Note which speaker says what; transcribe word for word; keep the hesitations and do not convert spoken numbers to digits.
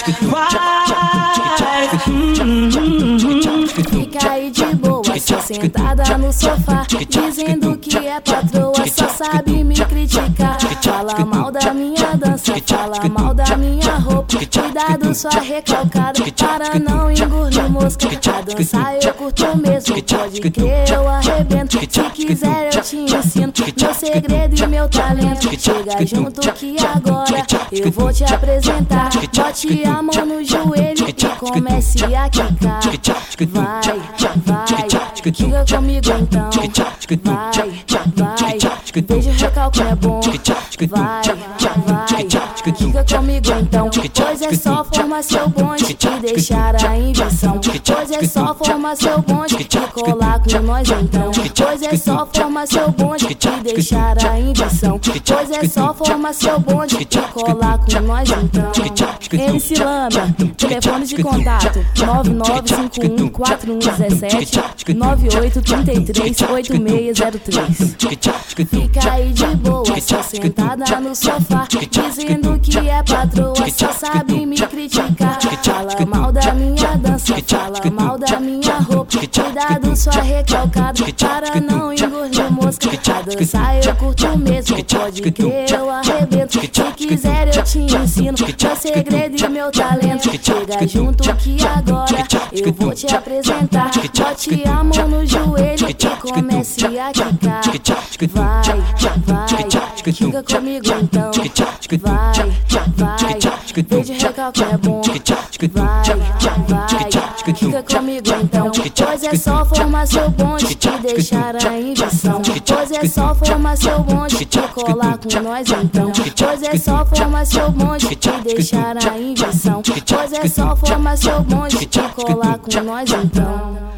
Speaker 1: Fica aí de boa, só sentada no sofá, dizendo que é patroa, só sabe me criticar. Fala mal da minha dança, fala mal da minha roupa. Cuidado, sua recalcada, para não engolir mosca. A dança eu curto mesmo, pode crer, eu arrebento. Se quiser eu te ensino, meu segredo e meu talento. Chega junto que agora eu vou te apresentar. Bote a mão no joelho e comece a quicar. Vai, vai, quica comigo então. Vai, vai, veja o recalque é bom. Vai, vai, quica comigo então. Pois é só formar seu bonde e deixar a invenção. Pois é só formar seu bonde e colar com nós então. Pois é só formar seu bonde e deixar a invenção. Pois é só formar seu bonde e colar com nós então. M C Lama, telefone de contato nove nove cinco um quatro um um sete, nove oito três três oito seis zero três. Fica aí de boa, só sentada no sofá, dizendo que é patroa, só sabe me criticar. Fala mal da minha dança, fala mal da minha roupa. Cuidado, sua recalcada, para não engolir mosca. A dança eu curto mesmo, pode crer, eu arrebento. Se quiser eu te ensino, meu segredo e meu talento. Chega junto que agora eu vou te apresentar. Bote a mão no joelho e comece a quicar. Vai, vai, quica comigo então. Vai, vai, veja o recalque é bom. Vai, vai, quica comigo então. Pois é só formar seu bonde e deixar a invenção. Pois é só formar seu bonde e colar com nós então. Pois é só formar seu bonde e deixar a invenção. Pois é só formar seu bonde e colar com nós então.